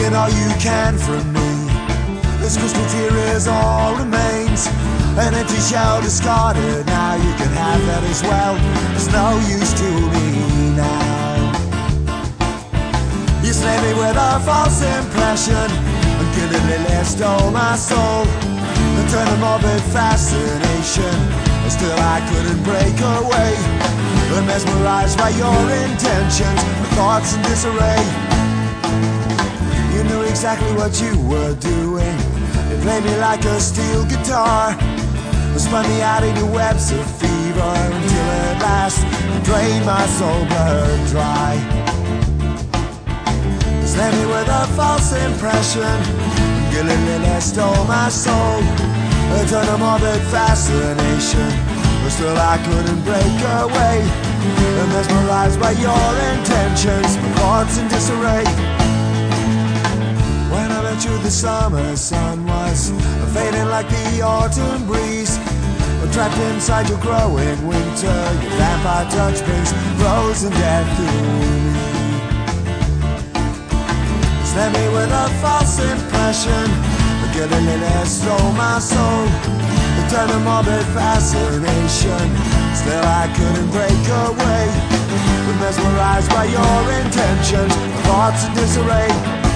taking all you can from me. This crystal tear is all remains, an empty shell discarded. Now you can have that as well. It's no use to me now. You slay me with a false impression, and guiltily stole my soul, and turned a morbid fascination, but still I couldn't break away. I'm mesmerized by your intentions, my thoughts in disarray. You knew exactly what you were doing. You played me like a steel guitar, you spun me out in your webs of fever, until at last you drained my soul blood dry. You slayed me with a false impression, guiltily stole my soul, it turned a morbid fascination, but still I couldn't break away. I'm mesmerized by your intentions, my thoughts in disarray. When I met you, the summer sun was fading like the autumn breeze. I'm trapped inside your growing winter, your vampire touch brings frozen death through me. Snap me with a false impression, guiltily stole my soul, it turned a morbid fascination, still I couldn't break away. I'm mesmerized by your intentions, my thoughts in disarray.